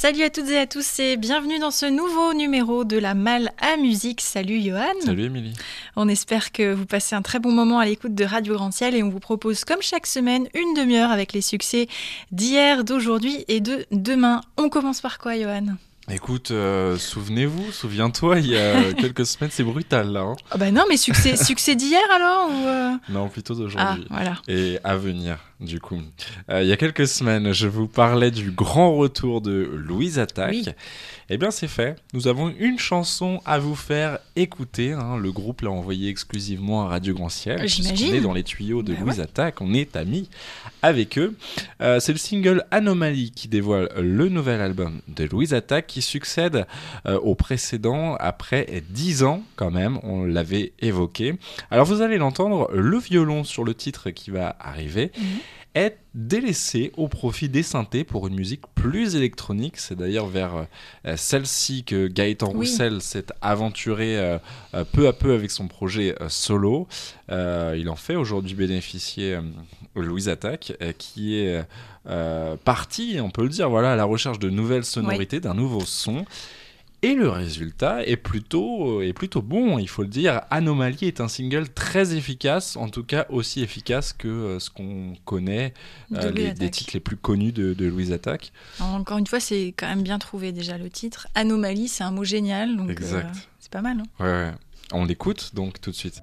Salut à toutes et à tous et bienvenue dans ce nouveau numéro de la Malle à musique. Salut Johan. Salut Émilie. On espère que vous passez un très bon moment à l'écoute de Radio Grand Ciel et on vous propose comme chaque semaine une demi-heure avec les succès d'hier, d'aujourd'hui et de demain. On commence par quoi Johan ? Écoute, souviens-toi, il y a quelques semaines, c'est brutal là. Hein. Ah bah non, mais succès d'hier alors ou Non, plutôt d'aujourd'hui. Ah, voilà. Et à venir, du coup. Il y a quelques semaines, je vous parlais du grand retour de Louise Attaque. Oui. Eh bien, c'est fait. Nous avons une chanson à vous faire écouter. Hein. Le groupe l'a envoyé exclusivement à Radio Grand Ciel. J'imagine. On est dans les tuyaux de Louise ouais. Attaque. On est amis avec eux. C'est le single Anomalie qui dévoile le nouvel album de Louise Attaque qui succède au précédent après 10 ans quand même. On l'avait évoqué. Alors, vous allez l'entendre, le violon sur le titre qui va arriver est délaissé au profit des synthés pour une musique plus électronique. C'est d'ailleurs vers celle-ci que Gaëtan Roussel s'est aventuré peu à peu avec son projet solo. Il en fait aujourd'hui bénéficier Louise Attaque, qui est parti, on peut le dire, voilà, à la recherche de nouvelles sonorités, d'un nouveau son. Et le résultat est plutôt bon, il faut le dire. Anomalie est un single très efficace, en tout cas aussi efficace que ce qu'on connaît des titres les plus connus de Louise Attaque. Alors, encore une fois, c'est quand même bien trouvé déjà le titre. Anomalie, c'est un mot génial, donc c'est pas mal. Hein. Ouais. On l'écoute donc tout de suite.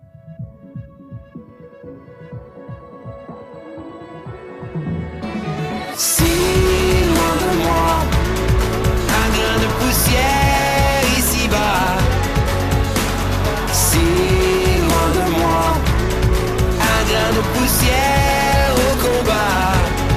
Si loin de moi, un grain de poussière ici-bas. Si loin de moi, un grain de poussière au combat.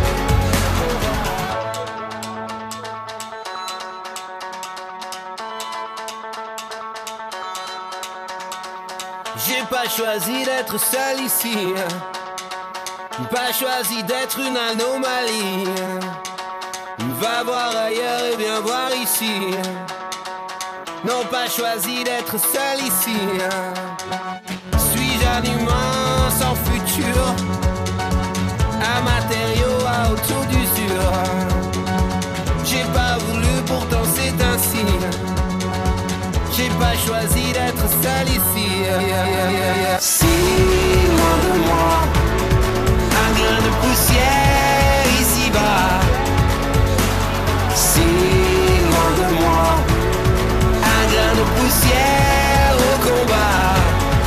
J'ai pas choisi d'être seul ici. Pas choisi d'être une anomalie. Va voir ailleurs et viens voir ici. Non, pas choisi d'être seul ici. Suis-je un humain sans futur? Un matériau à autour d'usure. J'ai pas voulu, pourtant c'est ainsi. J'ai pas choisi d'être seul ici. Si loin de moi, un grain de poussière ici-bas. Si loin de moi, un grain de poussière au combat.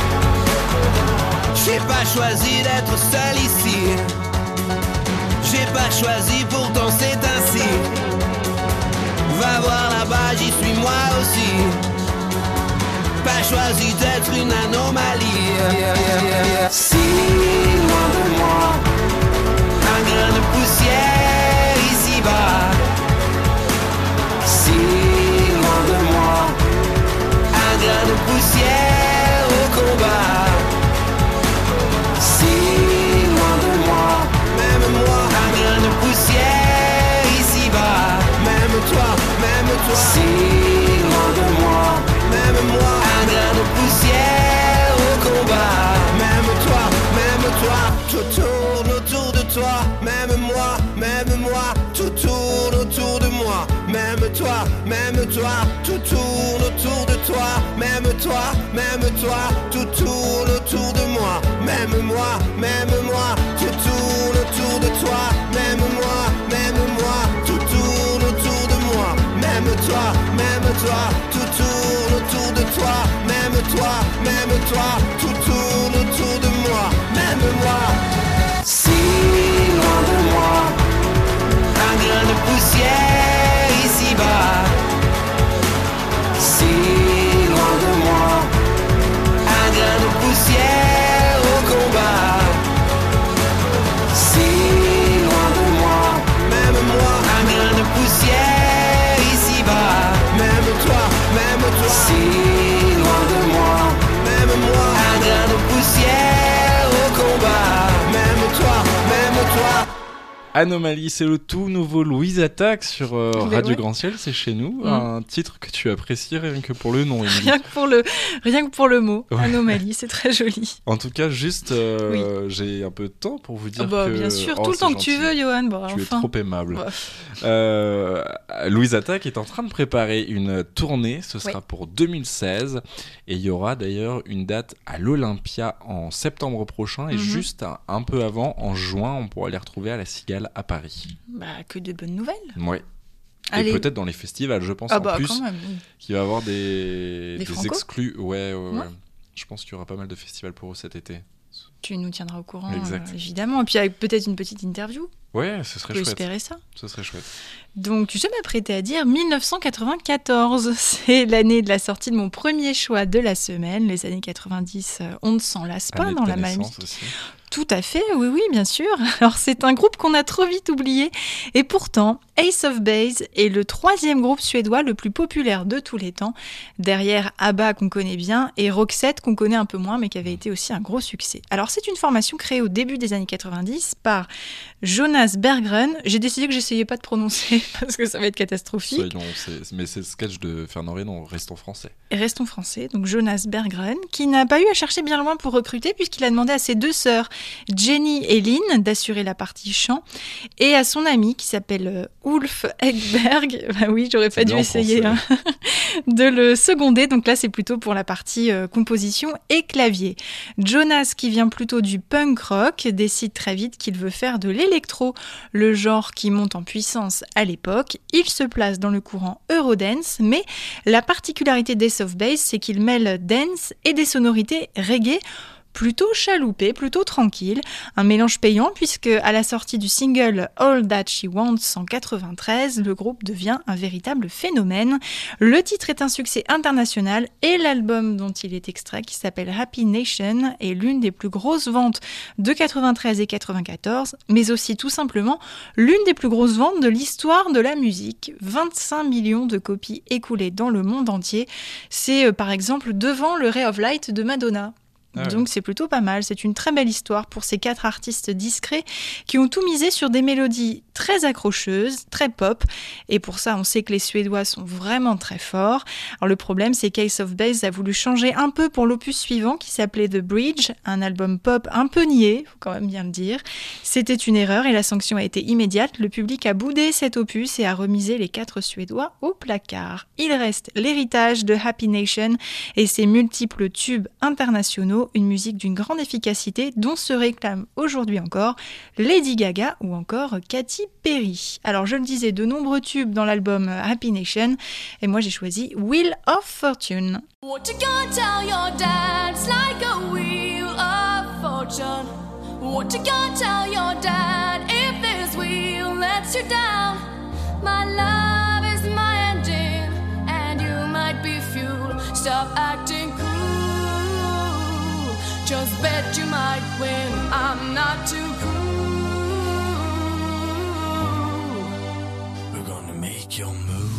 J'ai pas choisi d'être seul ici. J'ai pas choisi, pourtant c'est ainsi. Va voir là-bas, j'y suis moi aussi. Pas choisi d'être une anomalie. Si loin de moi, un grain de poussière ici-bas. Si loin de moi, un grain de poussière au combat. Si loin de moi, même moi, un grain de poussière ici-bas. Même toi, si loin de moi, même moi, un grain de poussière au combat. Même toi, tout tourne autour de toi. Même moi, tout tourne autour de moi. Même toi, tout tourne autour de toi. Même toi, tout tourne autour de moi. Même moi, tout tourne autour de toi. Même moi, tout tourne autour de moi. Même toi, tout tourne autour de toi. Même toi, tout tourne autour de moi. Même moi, si loin de moi, un grain de poussière ici-bas. Si loin de moi, un grain de poussière au combat. Si loin de moi, même moi, un grain de poussière ici-bas. Même toi, si loin de moi, même moi, un grain de poussière au combat. Anomalie, c'est le tout nouveau Louise Attaque sur Radio ouais. Grand Ciel, c'est chez nous. Un titre que tu apprécies rien que pour le nom. Rien que pour le mot. Ouais. Anomalie, c'est très joli. En tout cas, juste, j'ai un peu de temps pour vous dire que... Bien sûr, Oh, tout le c'est temps gentil. que tu veux, Johan. Bon, Tu enfin. es trop aimable. Ouais. Louise Attaque est en train de préparer une tournée, ce sera Oui. pour 2016, et il y aura d'ailleurs une date à l'Olympia en septembre prochain, et juste un peu avant, en juin, on pourra les retrouver à la Cigale à Paris. Bah, que de bonnes nouvelles. Ouais. Allez. Et peut-être dans les festivals, je pense, Ah en bah plus, quand même, oui. qu'il va y avoir des Franco exclus. Ouais. Ouais. Je pense qu'il y aura pas mal de festivals pour eux cet été. Tu nous tiendras au courant, Exact. évidemment. Et puis avec peut-être une petite interview. Ouais, ce On serait peut chouette. espérer ça. Ce serait chouette. Donc, tu sais m'apprêter à dire 1994. C'est l'année de la sortie de mon premier choix de la semaine. Les années 90, on ne s'en lasse pas Année dans de la ta musique. naissance aussi. Tout à fait, oui, bien sûr. Alors, c'est un groupe qu'on a trop vite oublié. Et pourtant, Ace of Base est le 3e groupe suédois le plus populaire de tous les temps. Derrière ABBA, qu'on connaît bien, et Roxette, qu'on connaît un peu moins, mais qui avait été aussi un gros succès. Alors, c'est une formation créée au début des années 90 par Jonas Berggren. J'ai décidé que j'essayais pas de prononcer parce que ça va être catastrophique. Mais c'est le sketch de Fernand Reynaud, restons français. Et restons français, donc Jonas Berggren, qui n'a pas eu à chercher bien loin pour recruter, puisqu'il a demandé à ses 2 sœurs, Jenny et Lynn, d'assurer la partie chant, et à son ami qui s'appelle Ulf Ekberg, bah oui, j'aurais pas dû essayer de le seconder, donc là c'est plutôt pour la partie composition et clavier. Jonas, qui vient plutôt du punk rock, décide très vite qu'il veut faire de l'électro, le genre qui monte en puissance à l'époque. Il se place dans le courant Eurodance, mais la particularité d'Ace of Base, c'est qu'il mêle dance et des sonorités reggae, plutôt chaloupé, plutôt tranquille, un mélange payant puisque à la sortie du single All That She Wants en 93, le groupe devient un véritable phénomène. Le titre est un succès international et l'album dont il est extrait, qui s'appelle Happy Nation, est l'une des plus grosses ventes de 93 et 94, mais aussi tout simplement l'une des plus grosses ventes de l'histoire de la musique. 25 millions de copies écoulées dans le monde entier. C'est par exemple devant le Ray of Light de Madonna. Ah ouais. Donc c'est plutôt pas mal, c'est une très belle histoire pour ces 4 artistes discrets qui ont tout misé sur des mélodies très accrocheuses, très pop, et pour ça on sait que les Suédois sont vraiment très forts. Alors le problème c'est qu'Ace of Base a voulu changer un peu pour l'opus suivant qui s'appelait The Bridge, un album pop un peu niais, faut quand même bien le dire. C'était une erreur et la sanction a été immédiate, le public a boudé cet opus et a remisé les 4 Suédois au placard. Il reste l'héritage de Happy Nation et ses multiples tubes internationaux, une musique d'une grande efficacité dont se réclament aujourd'hui encore Lady Gaga ou encore Katy Perry. Alors je le disais, de nombreux tubes dans l'album Happy Nation, et moi j'ai choisi Wheel of Fortune. What you gonna tell your dad? It's like a wheel of fortune. What you gonna tell your dad if this wheel lets you down? My love is my engine, and you might be fuel. Stop acting cool. Just bet you might win. I'm not too cool. We're gonna make your move.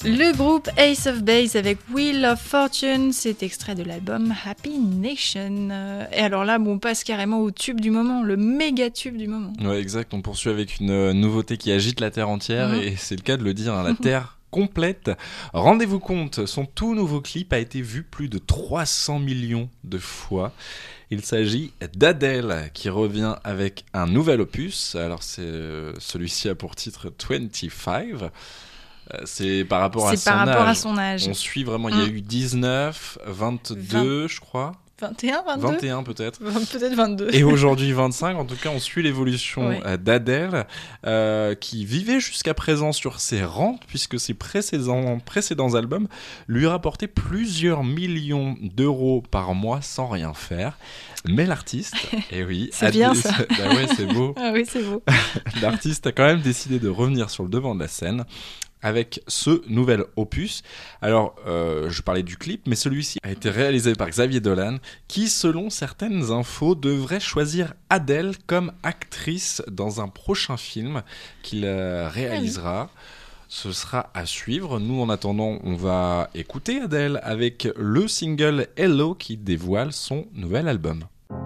Le groupe Ace of Base avec Wheel of Fortune, c'est extrait de l'album Happy Nation. Et alors là, on passe carrément au tube du moment, le méga tube du moment. Ouais, exact. On poursuit avec une nouveauté qui agite la Terre entière, et c'est le cas de le dire, hein, la Terre complète. Rendez-vous compte, son tout nouveau clip a été vu plus de 300 millions de fois. Il s'agit d'Adele qui revient avec un nouvel opus. Alors celui-ci a pour titre 25. C'est par rapport à son âge. On suit vraiment, il y a eu 19, 22 je crois. 21, 22 21 peut-être. Peut-être 22. Et aujourd'hui 25. En tout cas, on suit l'évolution d'Adele qui vivait jusqu'à présent sur ses rentes puisque ses précédents albums lui rapportaient plusieurs millions d'euros par mois sans rien faire. Mais l'artiste, c'est bien ça. Bah ouais, c'est beau. Ah oui, c'est beau. L'artiste a quand même décidé de revenir sur le devant de la scène avec ce nouvel opus. Alors, je parlais du clip, mais celui-ci a été réalisé par Xavier Dolan, qui, selon certaines infos, devrait choisir Adele comme actrice dans un prochain film qu'il réalisera. Ce sera à suivre. Nous, en attendant, on va écouter Adele avec le single Hello qui dévoile son nouvel album.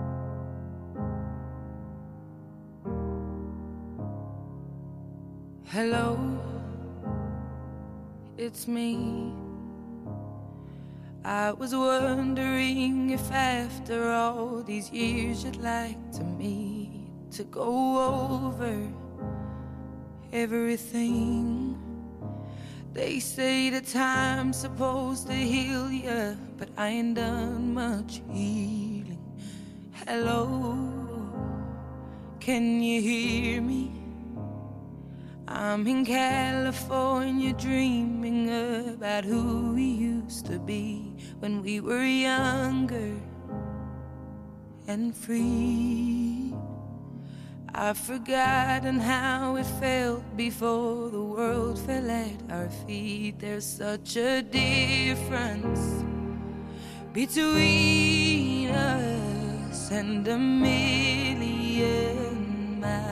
Hello, it's me. I was wondering if after all these years you'd like to meet to go over everything. They say the time's supposed to heal ya, but I ain't done much healing. Hello, can you hear me? I'm in California dreaming about who we used to be when we were younger and free. I've forgotten how it felt before the world fell at our feet. There's such a difference between us and a million miles.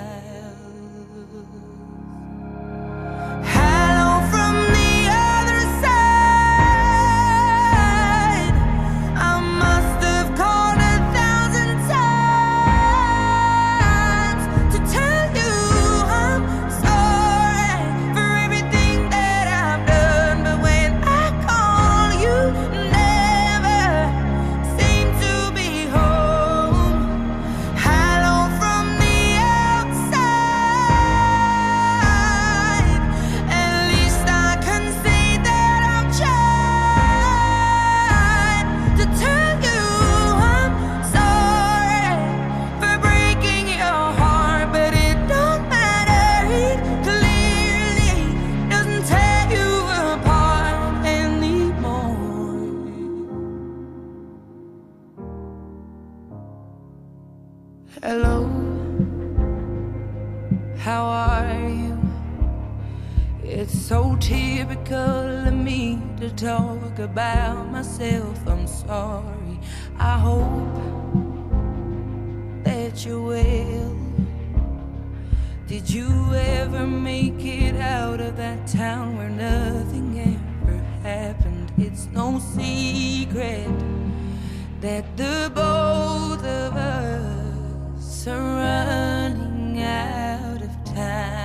Hello, how are you? It's so typical of me to talk about myself. I'm sorry. I hope that you're well. Did you ever make it out of that town where nothing ever happened? It's no secret that the both of us are running out of time.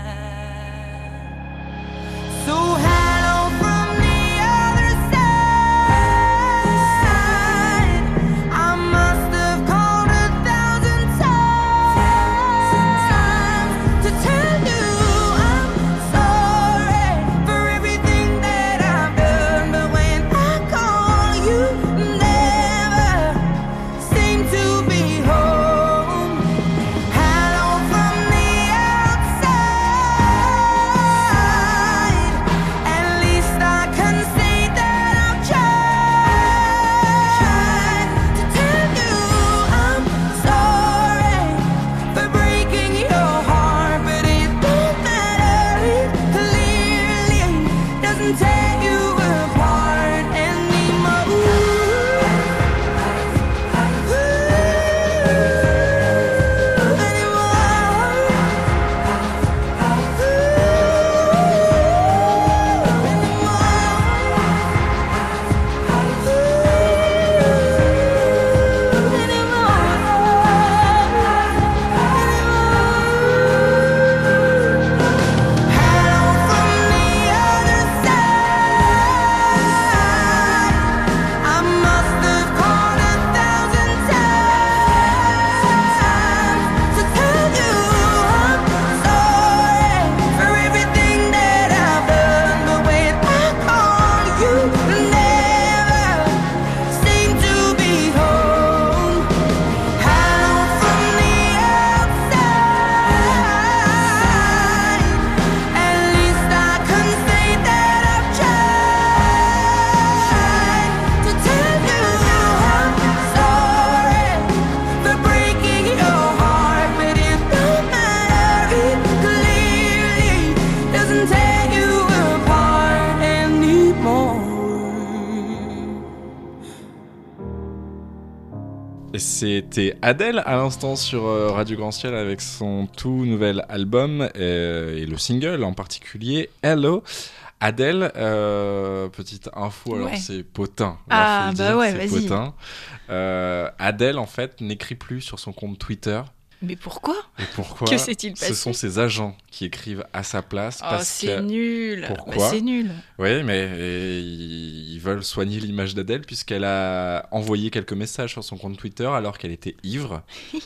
So hello from the other side. I must have called 1,000 times to tell you I'm sorry for everything that I've done. But when I call, you never seem to be home. Et c'était Adèle à l'instant sur Radio Grand Ciel avec son tout nouvel album et le single en particulier Hello. Adèle, petite info, alors Ouais. c'est potin. Ah, faut le bah dire, ouais, c'est vas-y. potin. Adèle en fait n'écrit plus sur son compte Twitter. Mais pourquoi? Et pourquoi? Que s'est-il passé? Ce sont ses agents qui écrivent à sa place Oh, parce c'est que nul. Pourquoi Bah, c'est nul. oui, mais ils veulent soigner l'image d'Adèle puisqu'elle a envoyé quelques messages sur son compte Twitter alors qu'elle était ivre.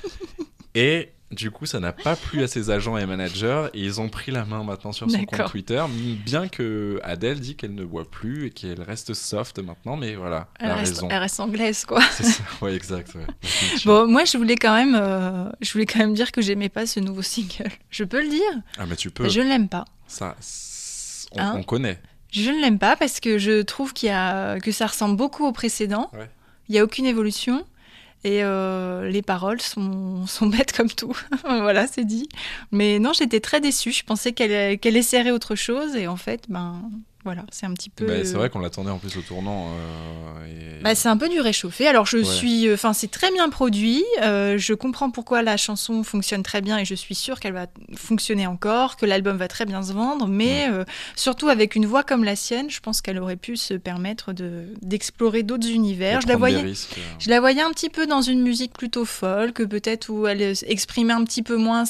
Et du coup, ça n'a pas plu à ses agents et managers et ils ont pris la main maintenant sur son compte D'accord. Twitter, bien que Adèle dit qu'elle ne boit plus et qu'elle reste soft maintenant, mais voilà, elle a raison. Elle reste anglaise, quoi. C'est ça, ouais, exact. Ouais. Bon, moi, je voulais quand même dire que j'aimais pas ce nouveau single. Je peux le dire? Ah, mais tu peux, Je ne l'aime pas. ça, Hein on connaît. Je ne l'aime pas parce que je trouve que ça ressemble beaucoup au précédent. Ouais. Il n'y a aucune évolution. Et les paroles sont bêtes comme tout. Voilà, c'est dit. Mais non, j'étais très déçue. Je pensais qu'elle essaierait autre chose. Et en fait, voilà, c'est un petit peu... Bah, c'est vrai qu'on l'attendait en plus au tournant. c'est un peu du réchauffé. Alors, Ouais. c'est très bien produit. Je comprends pourquoi la chanson fonctionne très bien et je suis sûre qu'elle va fonctionner encore, que l'album va très bien se vendre. Mais surtout avec une voix comme la sienne, je pense qu'elle aurait pu se permettre d'explorer d'autres univers. Je la voyais un petit peu dans une musique plutôt folk, peut-être où elle exprimait un petit peu moins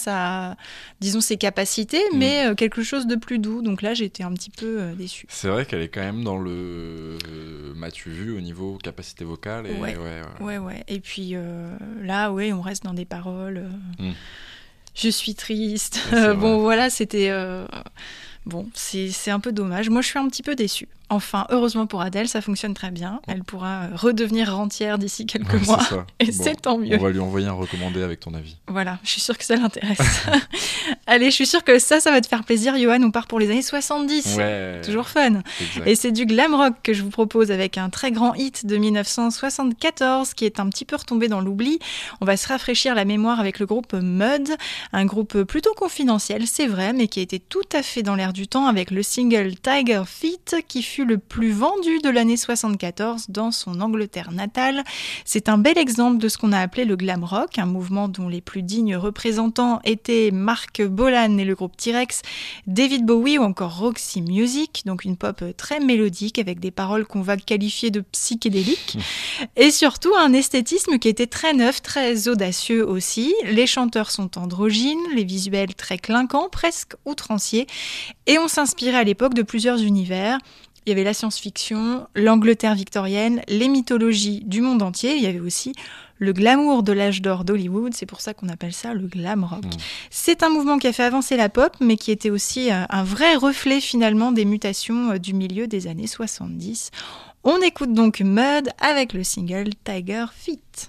ses capacités, mais quelque chose de plus doux. Donc là, j'étais un petit peu déçue. C'est vrai qu'elle est quand même dans le m'as-tu vu au niveau capacité vocale. Et Ouais. Ouais. Et puis là, on reste dans des paroles. Je suis triste. Ouais, c'est Bon, vrai. voilà, c'était... Bon, c'est un peu dommage. Moi, je suis un petit peu déçue. Enfin, heureusement pour Adèle, ça fonctionne très bien. Elle pourra redevenir rentière d'ici quelques Ouais, mois. c'est ça. Et Bon, c'est tant mieux. On va lui envoyer un recommandé avec ton avis. Voilà, je suis sûre que ça l'intéresse. Allez, je suis sûre que ça va te faire plaisir, Johan. On part pour les années 70. Ouais. Toujours fun. Exact. Et c'est du glam rock que je vous propose avec un très grand hit de 1974 qui est un petit peu retombé dans l'oubli. On va se rafraîchir la mémoire avec le groupe Mud, un groupe plutôt confidentiel, c'est vrai, mais qui a été tout à fait dans l'air du temps avec le single Tiger Feet qui fut le plus vendu de l'année 74 dans son Angleterre natale. C'est un bel exemple de ce qu'on a appelé le glam rock, un mouvement dont les plus dignes représentants étaient Mark Bolan et le groupe T-Rex, David Bowie ou encore Roxy Music, donc une pop très mélodique avec des paroles qu'on va qualifier de psychédéliques, et surtout un esthétisme qui était très neuf, très audacieux aussi. Les chanteurs sont androgynes, les visuels très clinquants, presque outranciers, et on s'inspirait à l'époque de plusieurs univers. Il y avait la science-fiction, l'Angleterre victorienne, les mythologies du monde entier. Il y avait aussi le glamour de l'âge d'or d'Hollywood. C'est pour ça qu'on appelle ça le glam rock. C'est un mouvement qui a fait avancer la pop, mais qui était aussi un vrai reflet finalement des mutations du milieu des années 70. On écoute donc Mud avec le single Tiger Feet.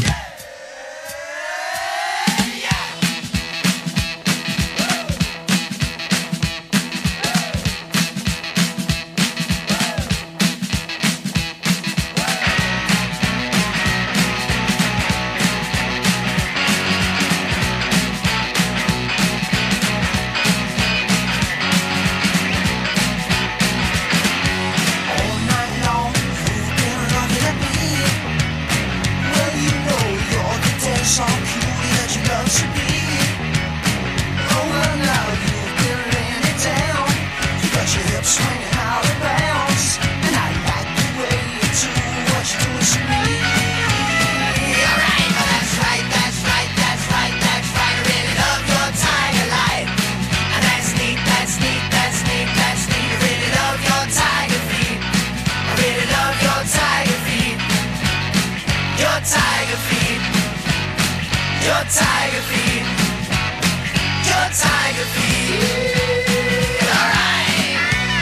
All night long, you've been looking at me. Well, you know you're the dancehall cutie that you love to be. Oh, well, now you've been laying it down. You got your hips swinging out of bounds, and I like the way you do what you do to me. All right, well, that's right, that's right, that's right, that's right. I really love your tiger light, and that's neat, that's neat, that's neat, that's neat. I really love your tiger feet. I really love your tiger feet. Your tiger feet. Your tiger feet. Your tiger feet. All right.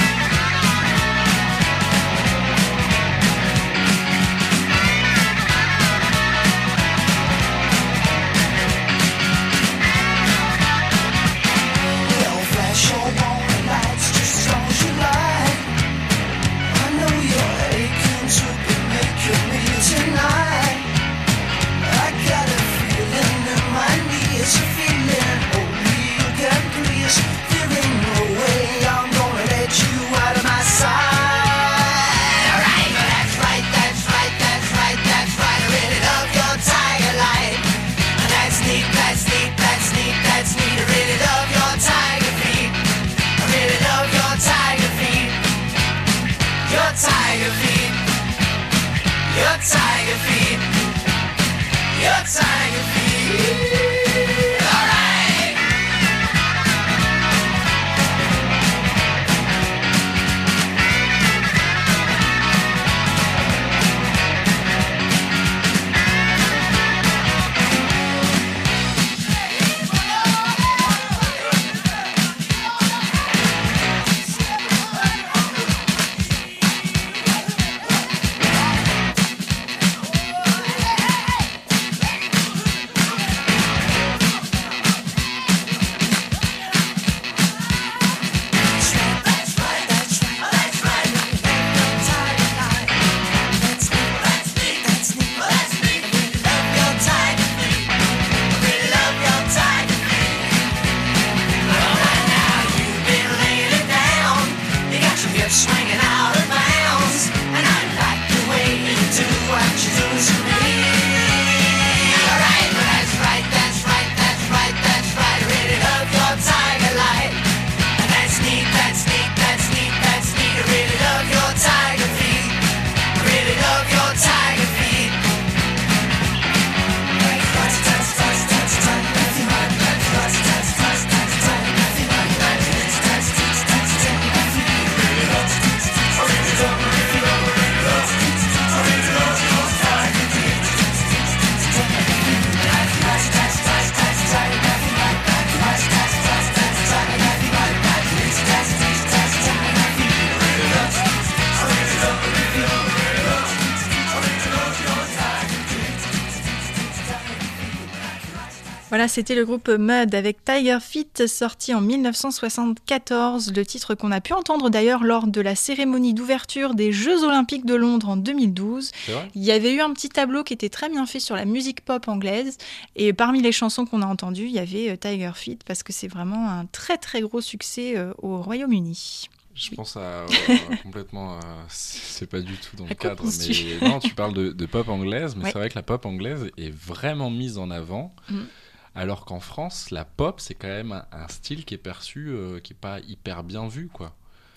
Well, flash your warning lights just as long as you like. I know you're aching to be making me tonight. I got a feeling in my knees, a feeling only you can please. Feel Voilà, c'était le groupe Mud avec Tiger Feet, sorti en 1974, le titre qu'on a pu entendre d'ailleurs lors de la cérémonie d'ouverture des Jeux Olympiques de Londres en 2012. C'est vrai ? Il y avait eu un petit tableau qui était très bien fait sur la musique pop anglaise, et parmi les chansons qu'on a entendues, il y avait Tiger Feet, parce que c'est vraiment un très très gros succès au Royaume-Uni. Je pense à complètement. C'est pas du tout dans le À cadre. co-construire. Mais non, tu parles de pop anglaise, mais Ouais. c'est vrai que la pop anglaise est vraiment mise en avant. Mm. Alors qu'en France, la pop, c'est quand même un style qui est perçu, qui est pas hyper bien vu, quoi.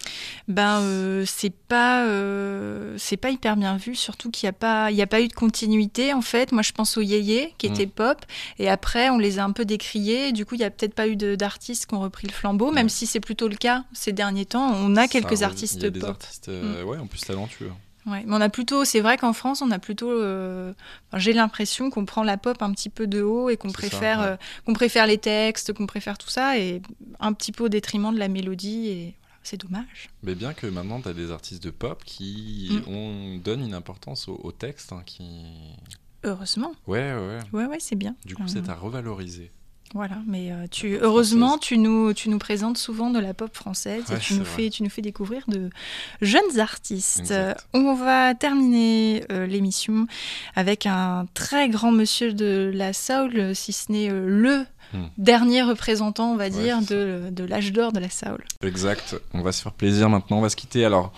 C'est pas hyper bien vu, surtout qu'il n'y a pas eu de continuité en fait. Moi je pense aux yéyés qui étaient pop, et après on les a un peu décriés, du coup il n'y a peut-être pas eu d'artistes qui ont repris le flambeau, même si c'est plutôt le cas ces derniers temps. On a quelques Ça, artistes il y a des pop. artistes, ouais, en plus talentueux. Ouais, mais on a plutôt, c'est vrai qu'en France, on a plutôt, j'ai l'impression qu'on prend la pop un petit peu de haut et qu'on C'est préfère, ça, ouais. qu'on préfère les textes, qu'on préfère tout ça, et un petit peu au détriment de la mélodie, et voilà, c'est dommage. Mais bien que maintenant, tu as des artistes de pop qui donnent une importance au texte. Hein, Heureusement. Ouais. Ouais, c'est bien. Du coup, c'est à revaloriser. Voilà, mais pop heureusement, française. tu nous présentes souvent de la pop française, Ouais, et c'est vrai. tu nous fais découvrir de jeunes artistes. Exact. On va terminer l'émission avec un très grand monsieur de la soul, si ce n'est le dernier représentant, on va dire, c'est de l'âge d'or de la soul. Exact. On va se faire plaisir maintenant. On va se quitter. Alors,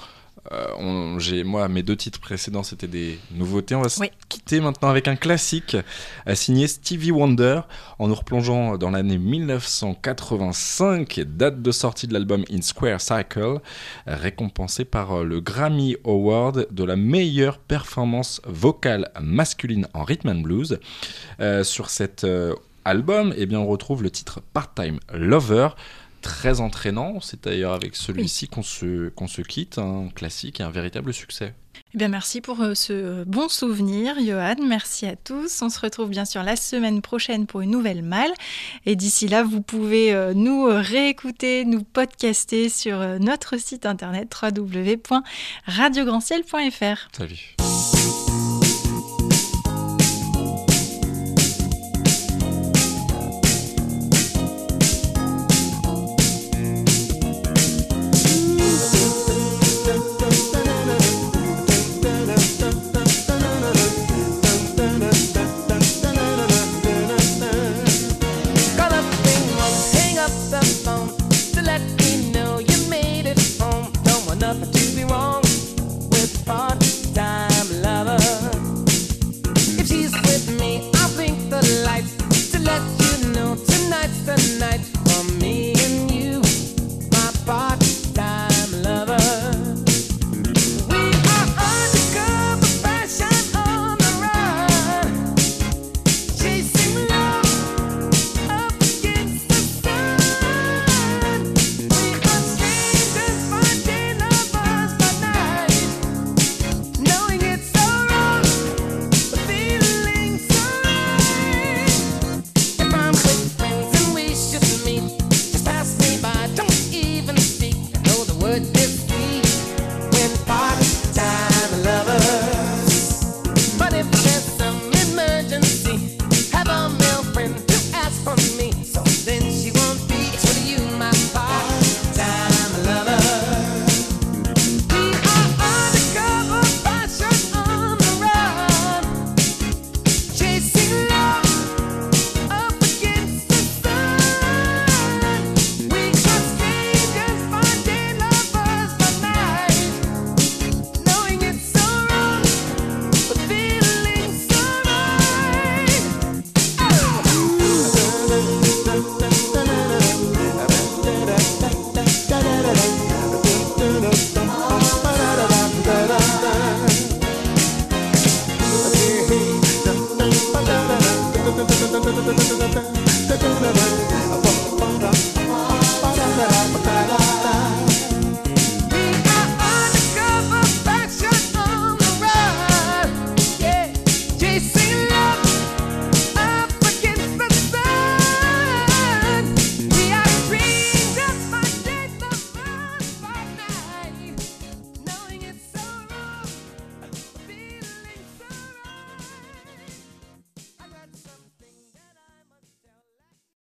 moi, mes 2 titres précédents, c'était des nouveautés. On va se quitter maintenant avec un classique signé Stevie Wonder, en nous replongeant dans l'année 1985, date de sortie de l'album In Square Cycle, récompensé par le Grammy Award de la meilleure performance vocale masculine en rhythm and blues. Sur cet album, eh bien, on retrouve le titre Part-Time Lover, très entraînant. C'est d'ailleurs avec celui-ci qu'on se quitte, un classique et un véritable succès. Eh bien, merci pour ce bon souvenir, Johan. Merci à tous. On se retrouve bien sûr la semaine prochaine pour une nouvelle malle. Et d'ici là, vous pouvez nous réécouter, nous podcaster sur notre site internet www.radiograndciel.fr. Salut.